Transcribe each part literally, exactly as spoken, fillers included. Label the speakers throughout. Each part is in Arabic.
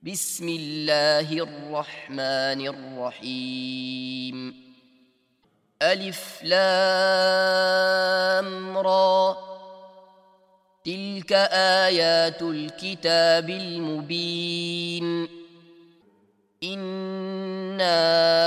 Speaker 1: بسم الله الرحمن الرحيم ألف لام را تلك آيات الكتاب المبين إنا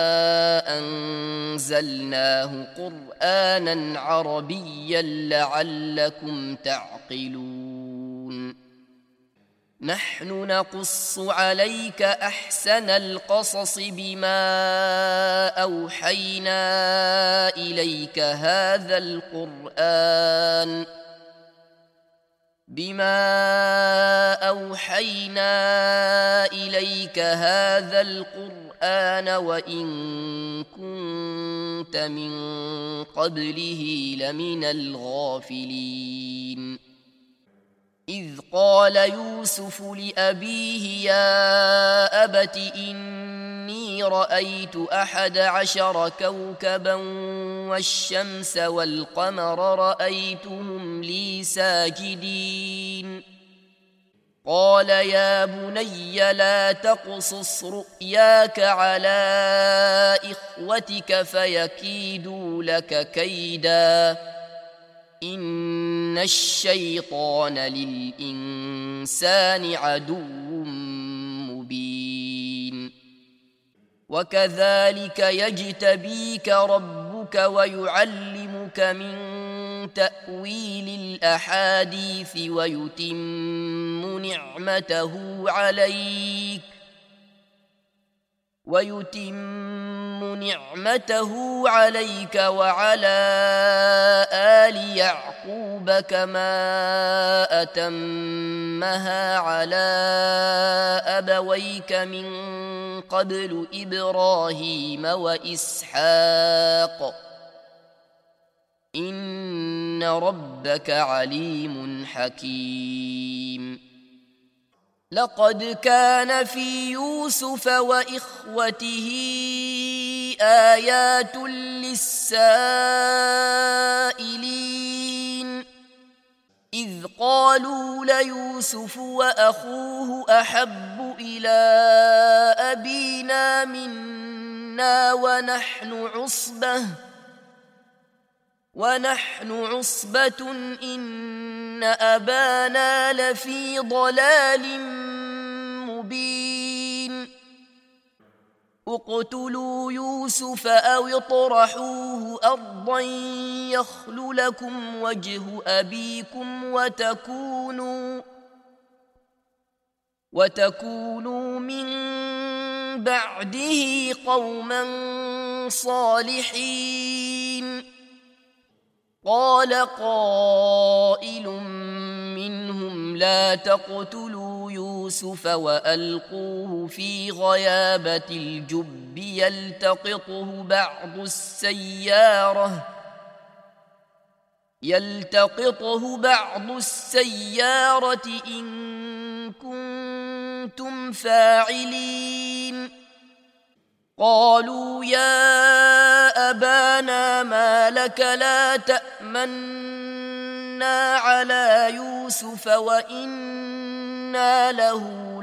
Speaker 1: أنزلناه قرآنا عربيا لعلكم تعقلون نحن نقص عليك أحسن القصص بما أوحينا إليك هذا القرآن بما أوحينا إليك هذا القرآن وإن كنت من قبله لمن الغافلين إذ قال يوسف لأبيه يا أبت إني رأيت أحد عشر كوكبا والشمس والقمر رأيتهم لي ساجدين قال يا بني لا تقصص رؤياك على إخوتك فيكيدوا لك كيدا إن الشيطان للإنسان عدو مبين وكذلك يجتبيك ربك ويعلمك من تأويل الأحاديث ويتم نعمته عليك ويتم نعمته عليك وعلى آل يعقوب كما أتمها على أبويك من قبل إبراهيم وإسحاق إن ربك عليم حكيم لقد كان في يوسف وإخوته آيات للسائلين إذ قالوا ليوسف وأخوه أحب إلى أبينا منا ونحن عصبة ونحن عصبة إن أبانا لفي ضلال مبين اقتلوا يوسف أو اطرحوه أرضا يخل لكم وجه أبيكم وتكونوا وتكونوا من بعده قوما صالحين قال قائل منهم لا تقتلوا يوسف وألقوه في غيابة الجب يلتقطه بعض السيارة يلتقطه بعض السيارة إن كنتم فاعلين قالوا يا أبانا ما لك لا تأمنا على يوسف وإنا له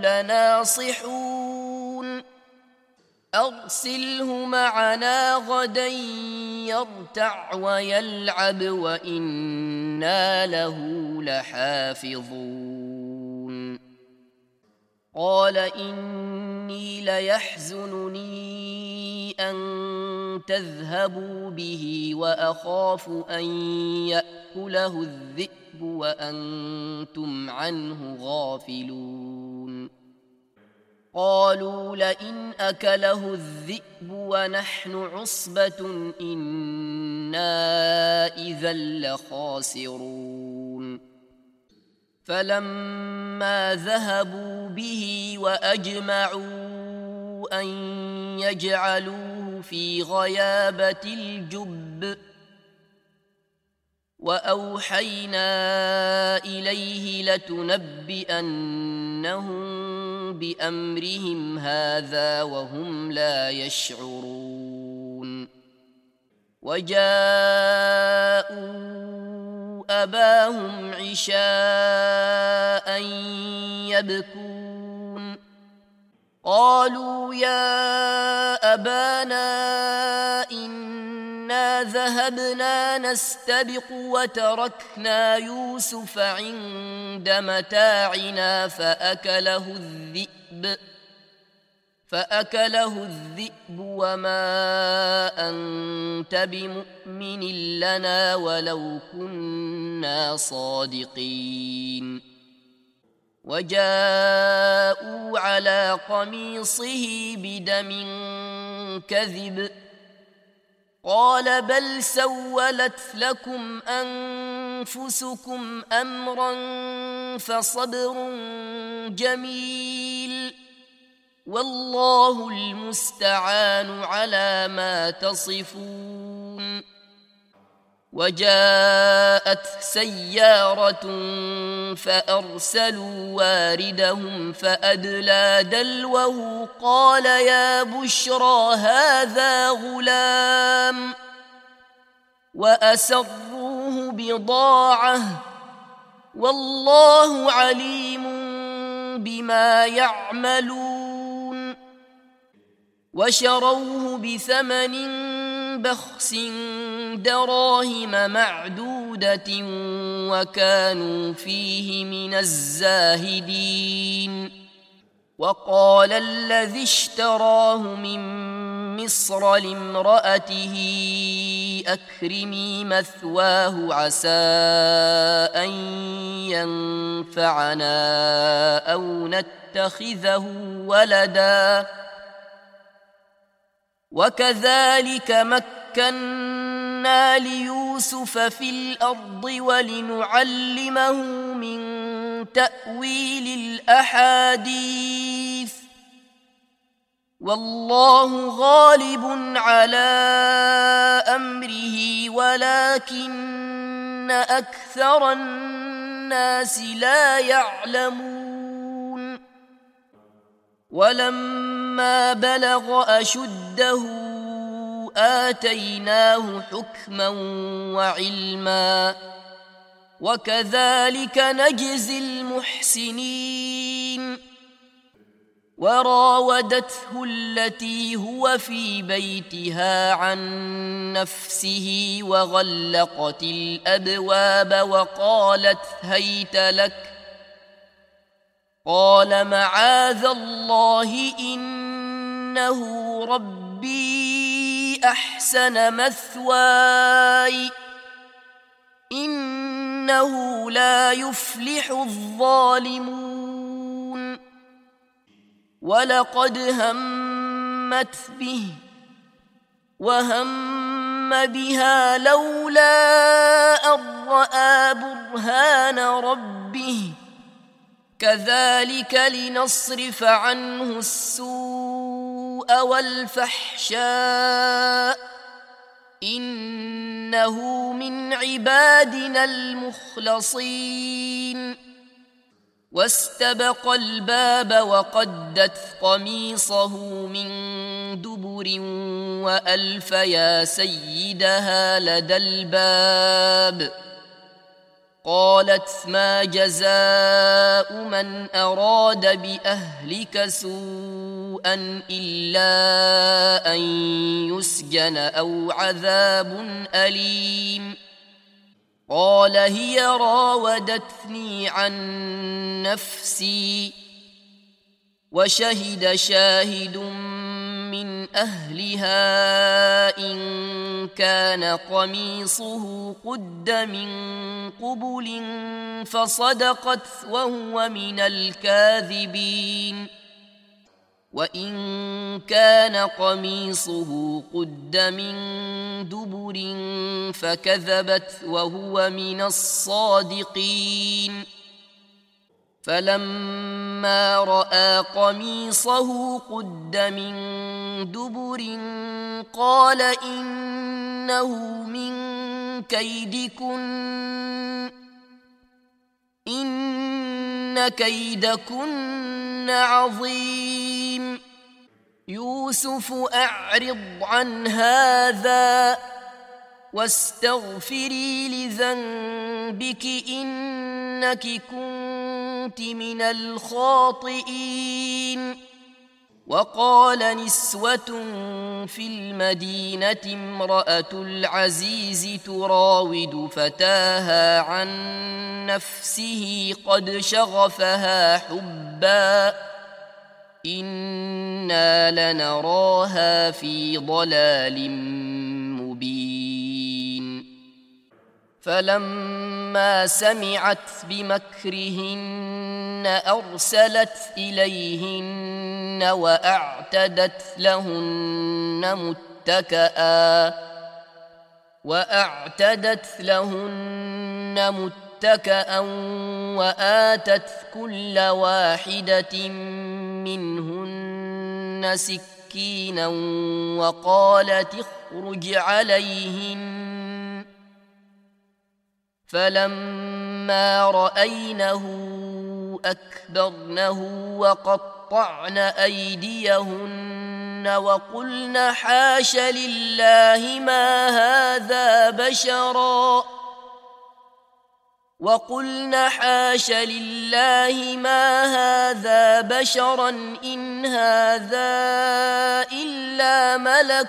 Speaker 1: لناصحون أرسله معنا غدا يرتع ويلعب وإنا له لحافظون قال إني ليحزنني أن تذهبوا به وأخاف أن يأكله الذئب وأنتم عنه غافلون قالوا لئن أكله الذئب ونحن عصبة إنا إذا لخاسرون فلما ذهبوا به وأجمعوا أن يجعلوه في غيابة الجب وأوحينا إليه لتنبئنهم بأمرهم هذا وهم لا يشعرون وجاءوا أباهم عشاء يبكون قالوا يا أبانا إنا ذهبنا نستبق وتركنا يوسف عند متاعنا فأكله الذئب فأكله الذئب وما أنت بمؤمن لنا ولو كنا صادقين وجاءوا على قميصه بدم كذب قال بل سولت لكم أنفسكم أمرا فصبر جميل والله المستعان على ما تصفون وجاءت سيارة فأرسلوا واردهم فأدلى دلوه قال يا بشرى هذا غلام وأسروه بضاعة والله عليم بما يعملون وشروه بثمن بخس دراهم معدودة وكانوا فيه من الزاهدين وقال الذي اشتراه من مصر لامرأته أكرمي مثواه عسى أن ينفعنا أو نتخذه ولدا وكذلك مكنا ليوسف في الأرض ولنعلمه من تأويل الأحاديث والله غالب على أمره ولكن أكثر الناس لا يعلمون ولما بلغ أشده آتيناه حكما وعلما وكذلك نجزي المحسنين وراودته التي هو في بيتها عن نفسه وغلقت الأبواب وقالت هيت لك قال معاذ الله إنه ربي أحسن مثواي إنه لا يفلح الظالمون ولقد همت به وهم بها لولا أن رأى برهان ربه كذلك لنصرف عنه السوء والفحشاء إنه من عبادنا المخلصين واستبق الباب وقدت قميصه من دبر وألف يا سيدها لدى الباب قالت ما جزاء من أراد بأهلك سوءا إلا أن يسجن أو عذاب أليم قال هي راودتني عن نفسي وشهد شاهد من أهلها إن كان قميصه قد من قبل فصدقت وهو من الكاذبين وإن كان قميصه قد من دبر فكذبت وهو من الصادقين فلما رأى قميصه قد من دبر قال إنه من كيدكن إن كيدكن عظيم يوسف أعرض عن هذا واستغفري لذنبك إنك كنت من الخاطئين وقال نسوة في المدينة امرأة العزيز تراود فتاها عن نفسه قد شغفها حبا إنا لنراها في ضلال مبين. فلما سمعت بمكرهن أرسلت إليهن وأعتدت لهن متكئا وأعتدت لهن متكئا وآتت كل واحدة منهن سكينا وقالت اخرج عليهن. فلما رأينه أكبرنه وقطعن أيديهن وقلن حاش لله ما هذا بشرا وقلن حاش لله ما هذا بشرا إن هذا إلا ملك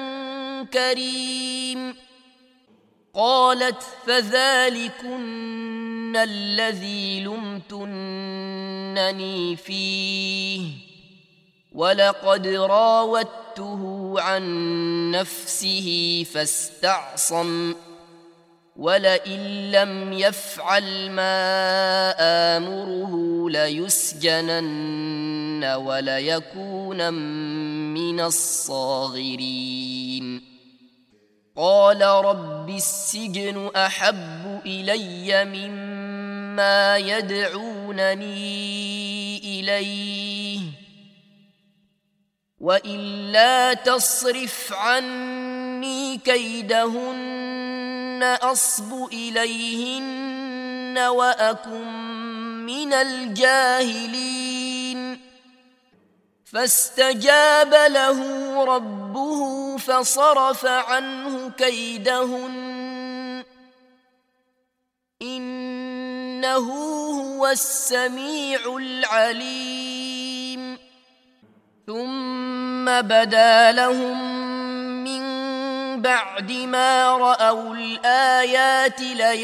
Speaker 1: كريم. قالت فذلكن الذي لمتنني فيه ولقد راودته عن نفسه فاستعصم ولئن لم يفعل ما آمره ليسجنن وليكون من الصاغرين. قال رب السجن أحب إلي مما يدعونني إليه وإلا تصرف عني كيدهن أصب إليهن وأكن من الجاهلين. فاستجاب له ربه فصرف عنه كيدهن إنه هو السميع العليم. ثم بدا لهم من بعد ما رأوا الآيات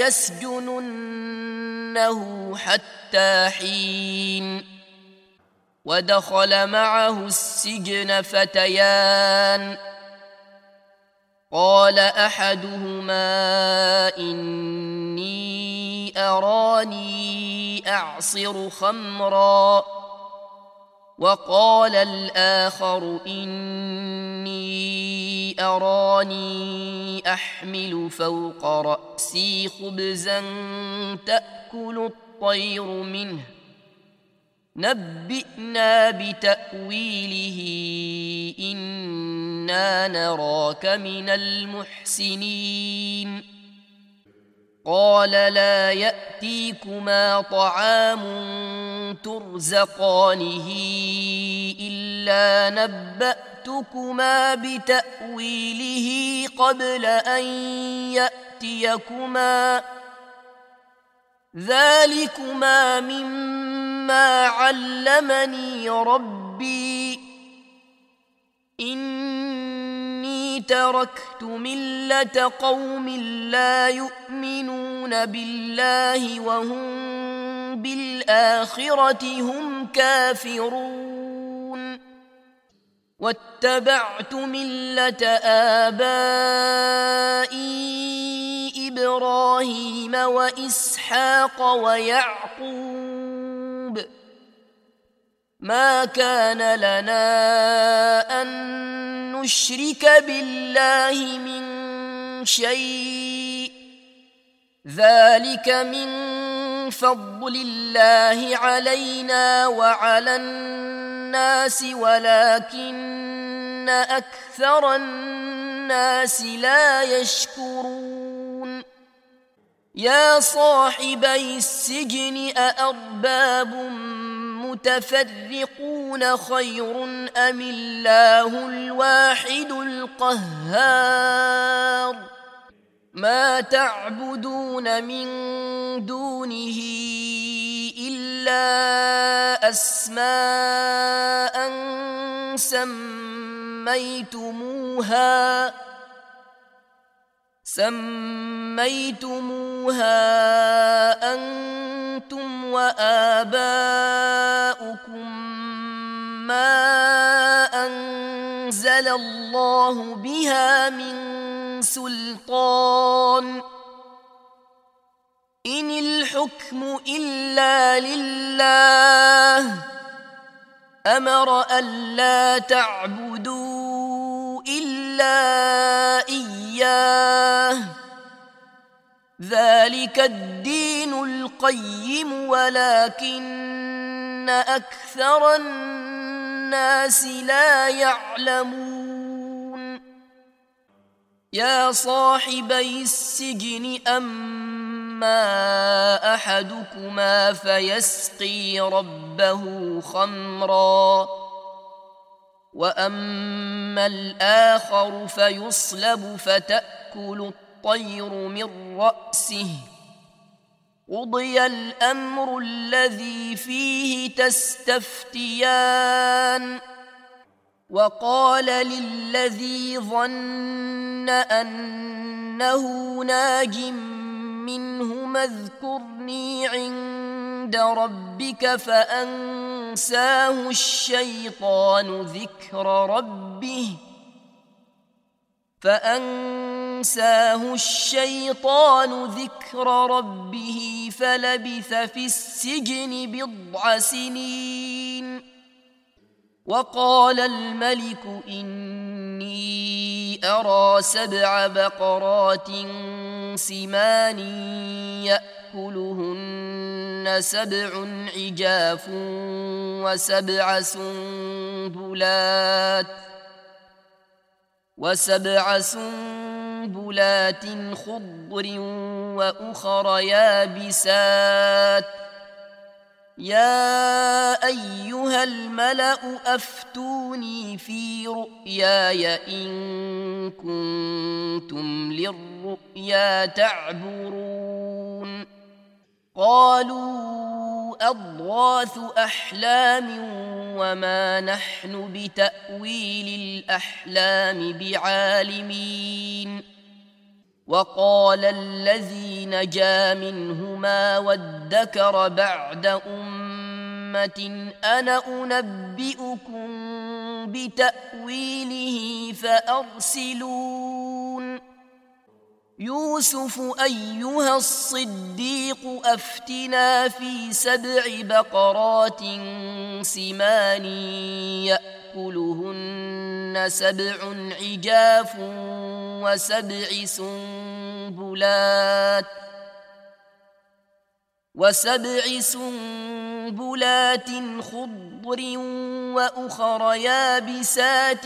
Speaker 1: ليسجننه حتى حين. ودخل معه السجن فتيان قال أحدهما إني أراني أعصر خمرا وقال الآخر إني أراني أحمل فوق رأسي خبزا تأكل الطير منه نبئنا بتأويله إنا نراك من المحسنين. قال لا يأتيكما طعام ترزقانه إلا نبأتكما بتأويله قبل أن يأتيكما ذلكما مما علمني ربي إني تركت ملة قوم لا يؤمنون بالله وهم بالآخرة هم كافرون واتبعت ملة آبائي إبراهيم وإسحاق ويعقوب ما كان لنا أن نشرك بالله من شيء ذلك من فضل الله علينا وعلى الناس ولكن أكثر الناس لا يشكرون. يا صاحبي السجن أأرباب متفرقون خير أم الله الواحد القهار ما تعبدون من دونه إلا أسماء سميتموها سميتموها أنتم وآباؤكم ما أنزل الله بها من سلطان إن الحكم إلا لله أمر ألا تعبدوا إلا إياه ذلك الدين القيم ولكن أكثر الناس لا يعلمون يا صاحبي السجن أما أحدكما فيسقي ربه خمرا وأما الآخر فيصلب فتأكل الطير من رأسه قضي الأمر الذي فيه تستفتيان وقال للذي ظن أنه ناج منهما اذكرني عند ربك فأنساه الشيطان ذكر ربه فأنساه الشيطان ذكر ربه فلبث في السجن بضع سنين وقال الملك إني أرى سبع بقرات سمان يأكلهن سبع عجاف وسبع سنبلات وسبع سنبلات خضر وأخر يابسات يا أيها الملأ أفتوني في رؤياي إن كنتم للرؤيا تعبرون قالوا أضغاث أحلام وما نحن بتأويل الأحلام بعالمين وقال الذي نجا منهما وادكر بعد أمة أنا أنبئكم بتأويله فأرسلون يوسف أيها الصديق أفتنا في سبع بقرات سمان يأكلهن سبع عجاف وسبع سنبلات وسبع سنبلات خضر وأخر يابسات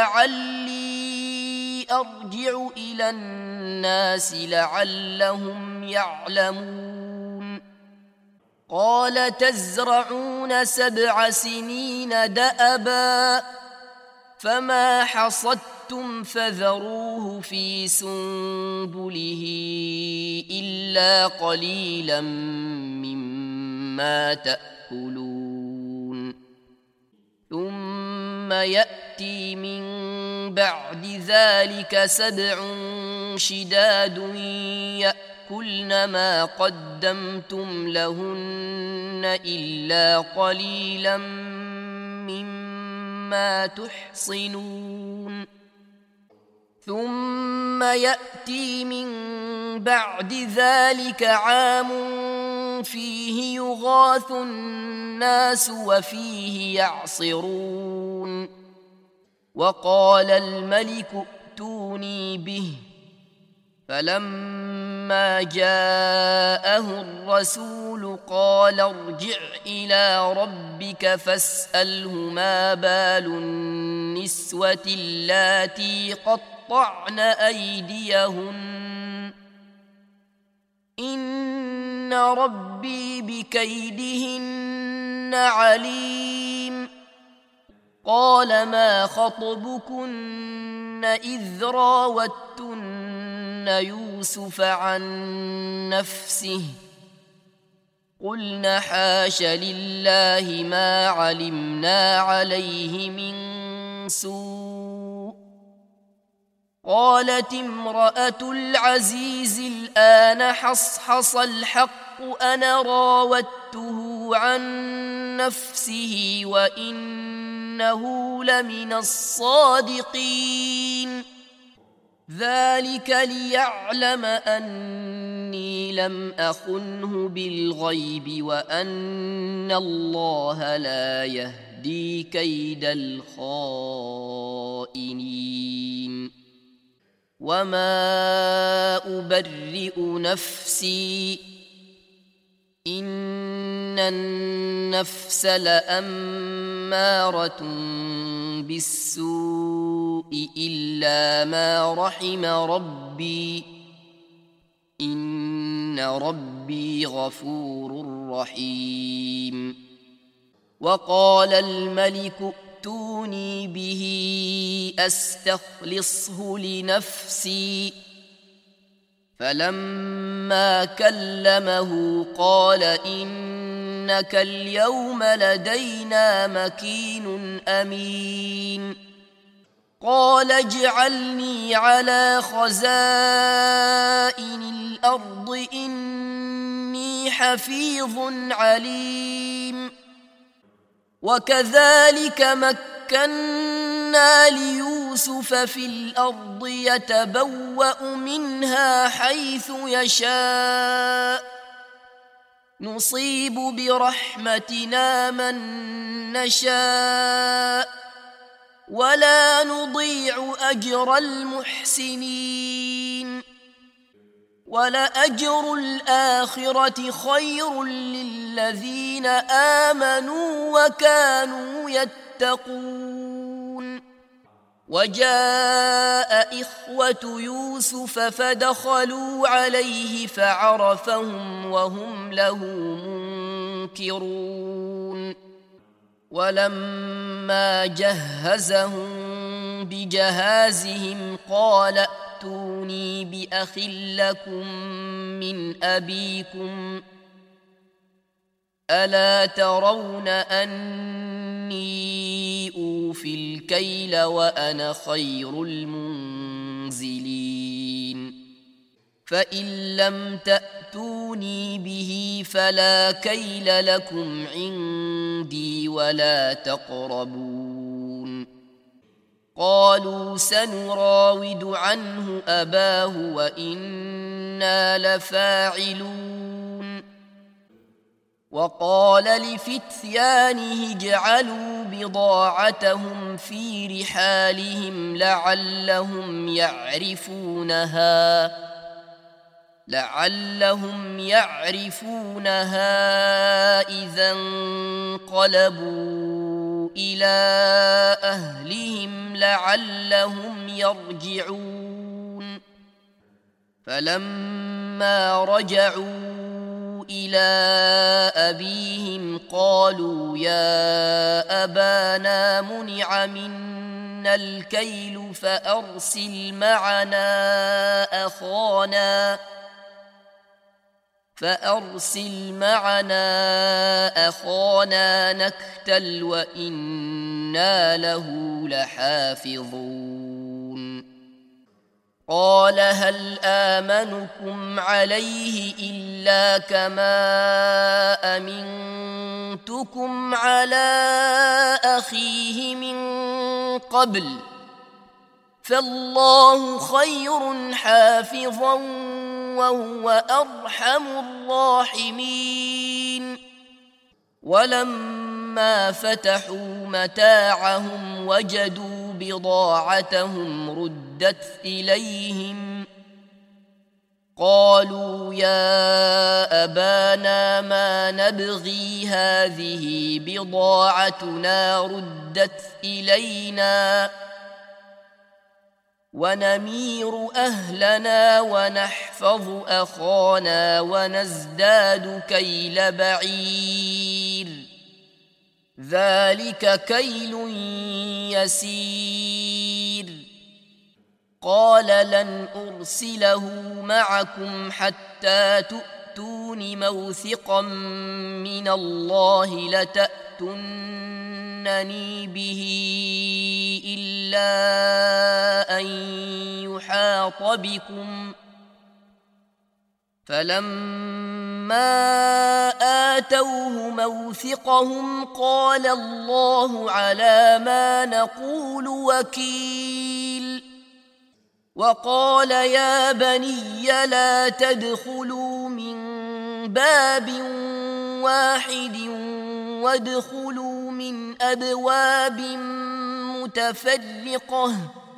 Speaker 1: لعلي أرجع إلى الناس لعلهم يعلمون قال تزرعون سبع سنين دأبا فما حصدتم فذروه في سنبله إلا قليلا مما تأكلون ثم يأتي من بعد ذلك سبع شداد يأكلن ما قدمتم لهن إلا قليلا مما تحصنون ثم يأتي من بعد ذلك عام فيه يغاث الناس وفيه يعصرون وقال الملك ائتوني به فلما جاءه الرسول قال ارجع إلى ربك فاسأله ما بال النسوة اللاتي قطعن أيديهن إن ربي بكيدهن عليم قال ما خطبكن إذ راوتن يوسف عن نفسه قلن حاش لله ما علمنا عليه من سوء. قالت امرأة العزيز الآن حصحص الحق أنا راودته عن نفسه وإنه لمن الصادقين. ذلك ليعلم أني لم أخنه بالغيب وأن الله لا يهدي كيد الخائنين. وما أبرئ نفسي إن النفس لأمارة بالسوء إلا ما رحم ربي إن ربي غفور رحيم. وقال الملك ائتوني به أستخلصه لنفسي. فلما كلمه قال إنك اليوم لدينا مكين أمين. قال اجعلني على خزائن الأرض إني حفيظ عليم. وكذلك مكنا ليوسف في الأرض يتبوأ منها حيث يشاء نصيب برحمتنا من نشاء ولا نضيع أجر المحسنين. ولأجر الآخرة خير للذين آمنوا وكانوا يتقون. وجاء إخوة يوسف فدخلوا عليه فعرفهم وهم له منكرون. ولما جهزهم بجهازهم قال ائتوني بأخ لكم من أبيكم ألا ترون أني أوفي الكيل وأنا خير المنزلين. فإن لم تأتوني به فلا كيل لكم عندي ولا تقربون. قالوا سنراود عنه أباه وإنا لفاعلون. وقال لفتيانه اجعلوا بضاعتهم في رحالهم لعلهم يعرفونها لعلهم يعرفونها إذا انقلبوا إلى أهلهم لعلهم يرجعون. فلما رجعوا إلى أبيهم قالوا يا أبانا منع منا الكيل فأرسل معنا أخانا فأرسل معنا أخانا نكتل وإنا له لحافظون. قال هل آمنكم عليه إلا كما أمنتكم على أخيه من قبل فالله خير حافظا وهو أرحم الراحمين. ولما فتحوا متاعهم وجدوا بضاعتهم ردت إليهم قالوا يا أبانا ما نبغي هذه بضاعتنا ردت إلينا ونمير أهلنا ونحفظ أخانا ونزداد كيل بعير ذلك كيل يسير. قال لن أرسله معكم حتى تؤتون موثقا من الله لتأتون تمسونني به إلا أن يحاط بكم فلما آتوه موثقهم قال الله على ما نقول وكيل وقال يا بني لا تدخلوا من باب واحد وادخلوا من أبواب متفرقة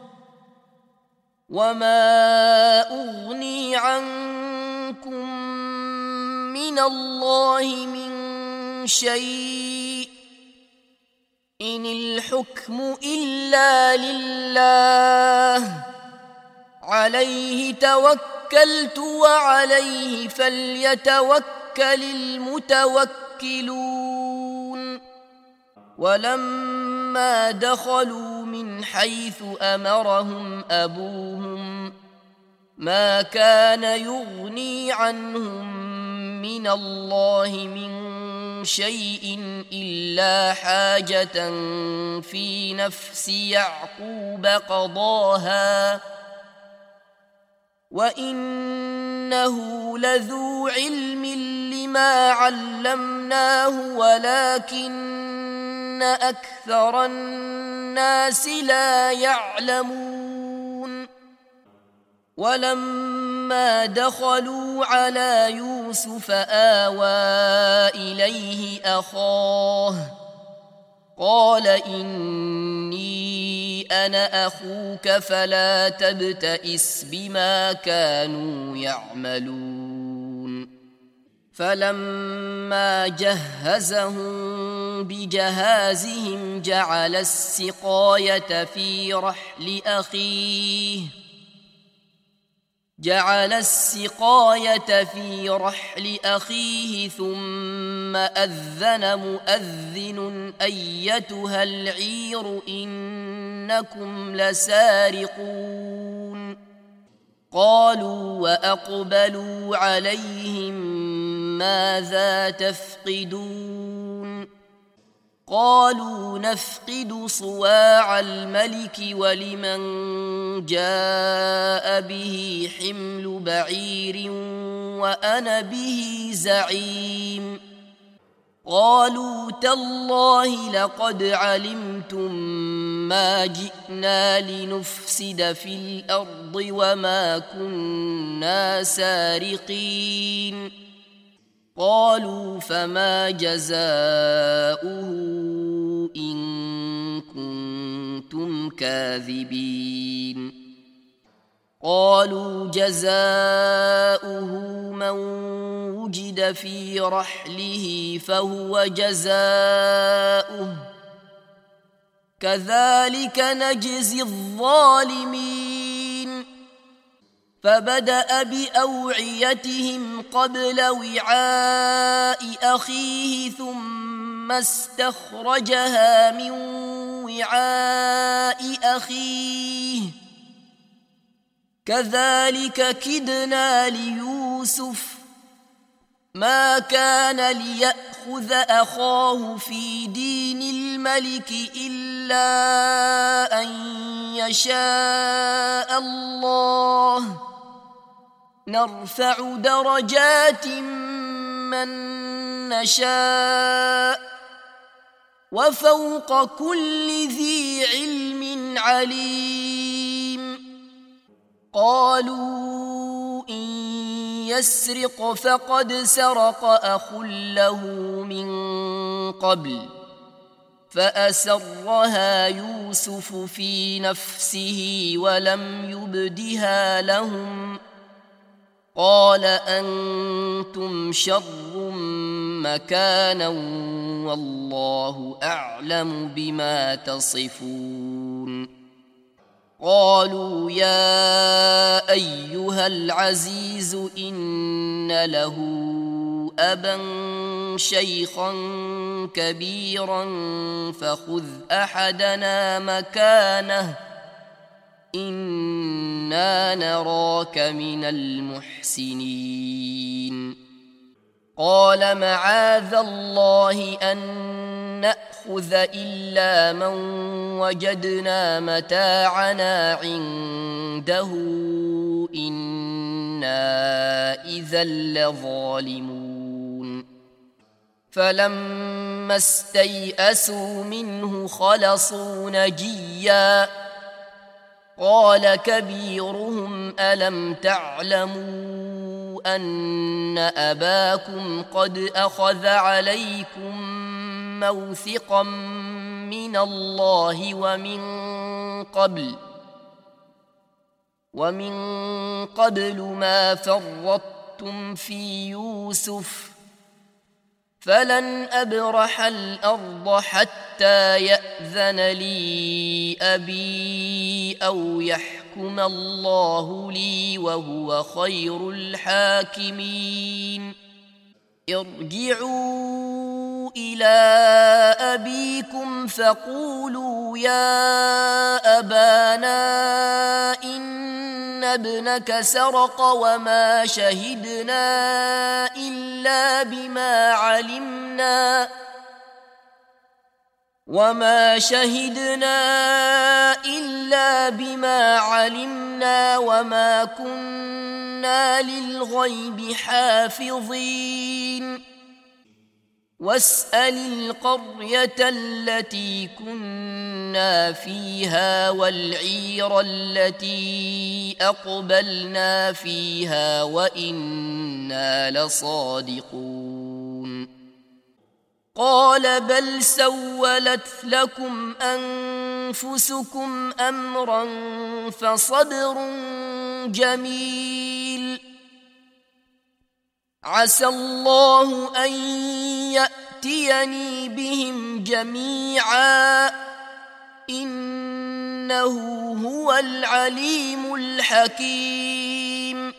Speaker 1: وما أغني عنكم من الله من شيء إن الحكم إلا لله عليه توكلت وعليه فليتوكل المتوكلون ولما دخلوا من حيث أمرهم أبوهم ما كان يغني عنهم من الله من شيء إلا حاجة في نفس يعقوب قضاها وإنه لذو علم لما علمناه ولكن أكثر الناس لا يعلمون ولما دخلوا على يوسف آوى إليه أخاه قال إني أنا أخوك فلا تبتئس بما كانوا يعملون فلما جهزهم بجهازهم جعل السقاية في رحل أخيه جعل السقاية في رحل أخيه ثم أذن مؤذن أيتها العير إنكم لسارقون قالوا وأقبلوا عليهم ماذا تفقدون قالوا نفقد صواع الملك ولمن جاء به حمل بعير وأنا به زعيم قالوا تالله لقد علمتم ما جئنا لنفسد في الأرض وما كنا سارقين قالوا فما جزاؤه إن كنتم كاذبين قالوا جزاؤه من وجد في رحله فهو جزاؤه كذلك نجزي الظالمين فبدأ بأوعيتهم قبل وعاء أخيه ثم استخرجها من وعاء أخيه كذلك كدنا ليوسف ما كان ليأخذ أخاه في دين الملك إلا أن يشاء الله نرفع درجات من نشاء وفوق كل ذي علم عليم قالوا إن يسرق فقد سرق أخ له من قبل فأسرها يوسف في نفسه ولم يبدها لهم قال أنتم شر مكانا والله أعلم بما تصفون قالوا يا أيها العزيز إن له أبا شيخا كبيرا فخذ أحدنا مكانه إنا نراك من المحسنين قال معاذ الله أن نأخذ إلا من وجدنا متاعنا عنده إنا إذا لظالمون فلما استيئسوا منه خلصوا نجيا قال كبيرهم ألم تعلموا أن أباكم قد أخذ عليكم موثقا من الله ومن قبل ومن قبل ما فرطتم في يوسف فلن أبرح الأرض حتى يأذن لي أبي أو يحكم الله لي وهو خير الحاكمين ارجعوا إلى أبيكم فقولوا يا أبانا إن ابنك سرق وما شهدنا إلا بما علمنا وما شهدنا إلا بما علمنا وما كنا للغيب حافظين واسأل القرية التي كنا فيها والعير التي أقبلنا فيها وإنا لصادقون قال بل سولت لكم أنفسكم أمرا فصبر جميل عسى الله أن يأتيني بهم جميعا إنه هو العليم الحكيم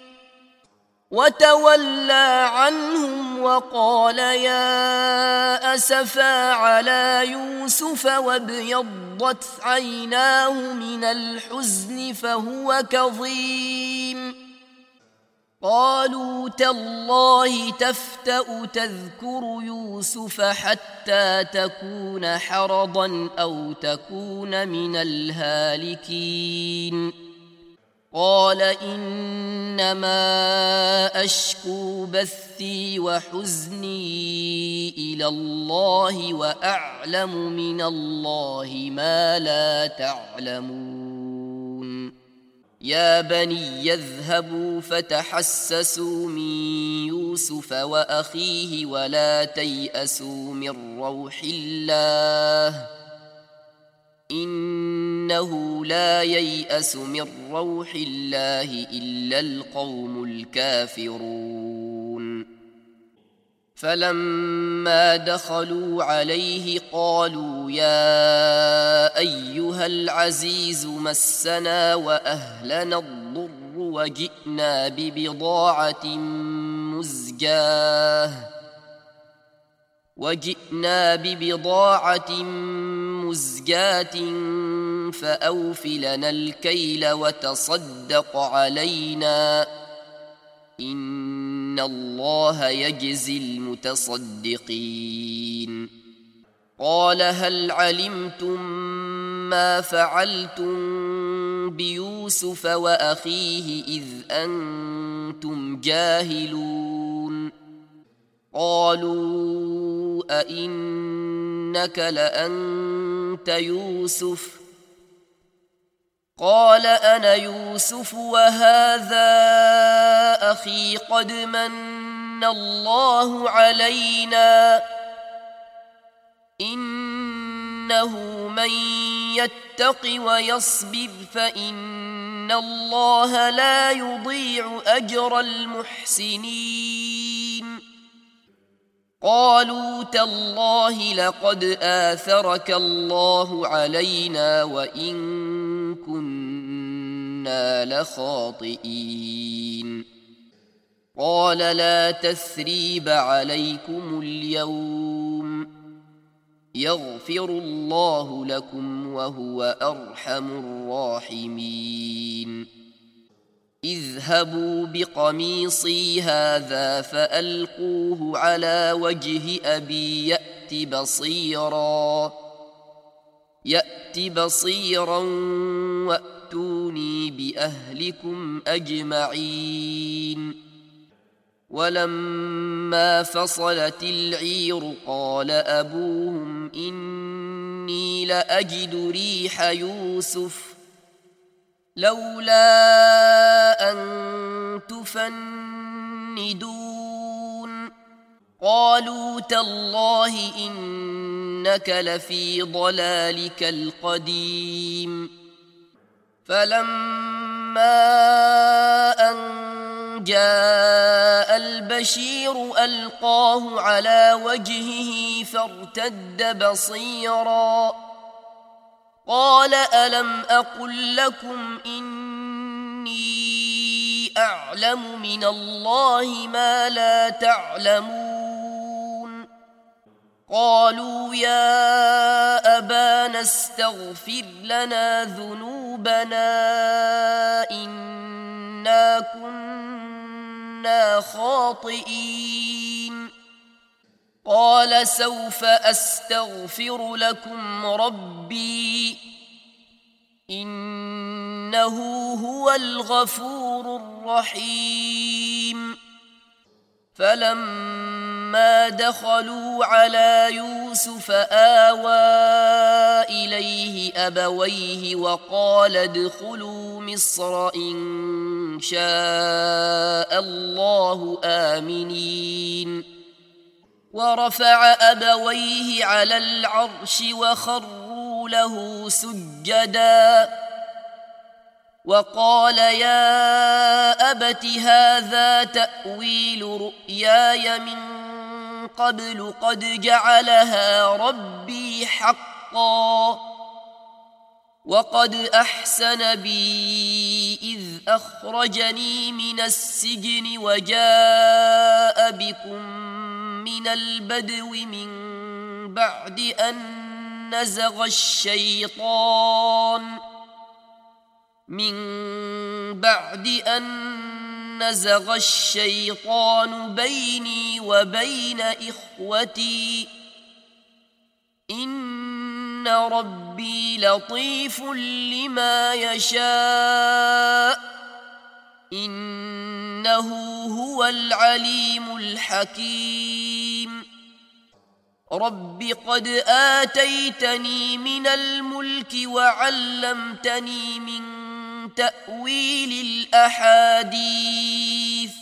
Speaker 1: وتولى عنهم وقال يا أسفا على يوسف وابيضت عيناه من الحزن فهو كظيم قالوا تالله تفتأ تذكر يوسف حتى تكون حرضا أو تكون من الهالكين قال إنما أشكو بثي وحزني إلى الله وأعلم من الله ما لا تعلمون يا بني يذهبوا فتحسسوا من يوسف وأخيه ولا تيأسوا من روح الله إنه لا ييأس من روح الله إلا القوم الكافرون فلما دخلوا عليه قالوا يا أيها العزيز مسنا وأهلنا الضر وجئنا ببضاعة مزجاة وجئنا ببضاعة مزجاة فأوف لنا الكيل وتصدق علينا إن الله يجزي المتصدقين قال هل علمتم ما فعلتم بيوسف وأخيه إذ أنتم جاهلون قالوا أئنك لأنت يوسف قال أنا يوسف وهذا أخي قد من الله علينا إنه من يتق ويصبر فإن الله لا يضيع أجر المحسنين قالوا تالله لقد آثرك الله علينا وإن كنا لخاطئين قال لا تثريب عليكم اليوم يغفر الله لكم وهو أرحم الراحمين اذهبوا بقميصي هذا فألقوه على وجه أبي يأت بصيرا يأت بصيرا وأتوني بأهلكم أجمعين. ولما فصلت العير قال أبوهم إني لأجد ريح يوسف لولا أن تفندون قالوا تالله إنك لفي ضلالك القديم. فلما أن جاء البشير ألقاه على وجهه فارتد بصيرا قال ألم أقل لكم إني أعلم من الله ما لا تعلمون. قالوا يا أبانا استغفر لنا ذنوبنا إنا كنا خاطئين. قال سوف أستغفر لكم ربي إنه هو الغفور الرحيم. فلما دخلوا على يوسف آوى إليه أبويه وقال ادخلوا مصر إن شاء الله آمنين. ورفع أبويه على العرش وخروا له سجدا وقال يا أبت هذا تأويل رؤياي من قبل قد جعلها ربي حقا وقد أحسن بي إذ أخرجني من السجن وجاء بكم من البدو من بعد أن نزغ الشيطان من بعد أن نزغ الشيطان بيني وبين إخوتي إن ربي لطيف لما يشاء إنه هو العليم الحكيم. رب قد آتيتني من الملك وعلمتني من تأويل الأحاديث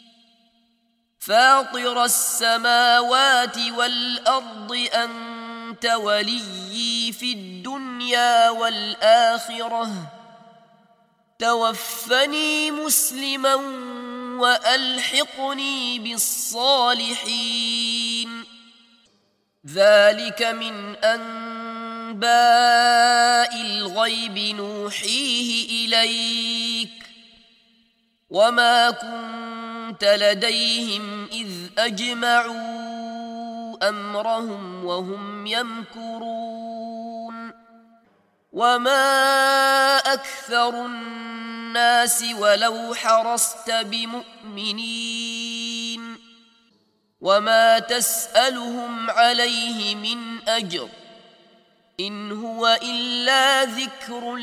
Speaker 1: فاطر السماوات والأرض أنت وليي في الدنيا والآخرة توفني مسلما وألحقني بالصالحين. ذلك من أنباء الغيب نوحيه إليك وما كنت لديهم إذ أجمعوا أمرهم وهم يمكرون. وما أكثر الناس ولو حرصت بمؤمنين وما تسألهم عليه من أجر إن هو إلا ذكر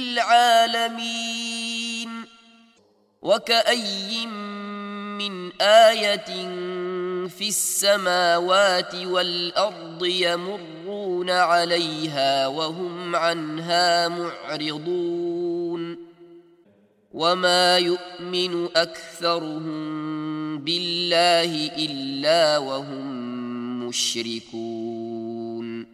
Speaker 1: للعالمين. وكأي من آية في السماوات والأرض يمرون عليها وهم عنها معرضون وما يؤمن أكثرهم بالله إلا وهم مشركون.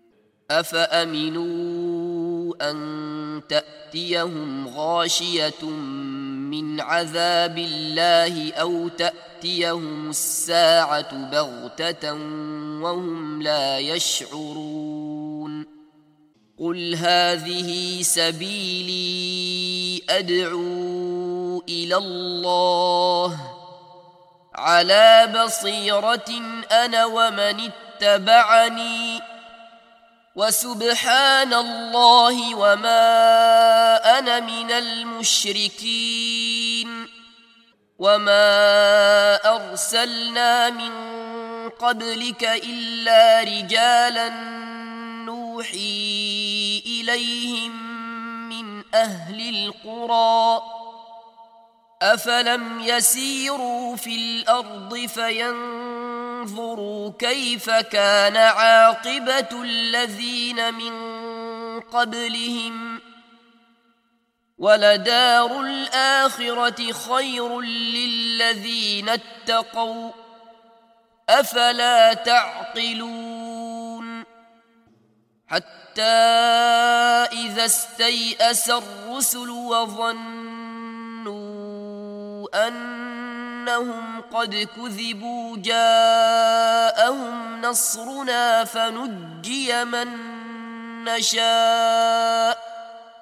Speaker 1: أفأمنوا أن تأتيهم غاشية من عذاب الله أو تأتيهم الساعة بغتة وهم لا يشعرون. قل هذه سبيلي أدعو إلى الله على بصيرة أنا ومن اتبعني وسبحان الله وما أنا من المشركين. وما أرسلنا من قبلك إلا رجالا نوحي إليهم من أهل القرى أفلم يسيروا في الأرض فينظروا كيف كان عاقبة الذين من قبلهم ولدار الآخرة خير للذين اتقوا أفلا تعقلون حتى إذا استيأس الرسل وظنوا أنهم قد كذبوا جاءهم نصرنا فنجي من نشاء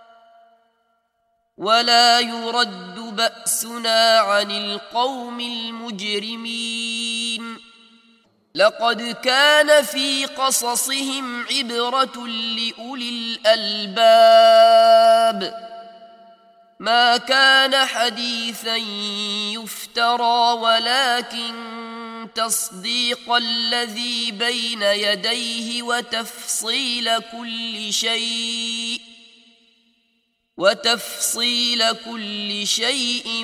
Speaker 1: ولا يرد بأسنا عن القوم المجرمين لقد كان في قصصهم عبرة لأولي الألباب ما كان حديثا يفترى ولكن تصديق الذي بين يديه وتفصيل كل شيء وتفصيل كل شيء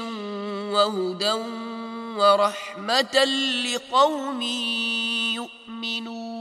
Speaker 1: وهدى ورحمة لقوم يؤمنون.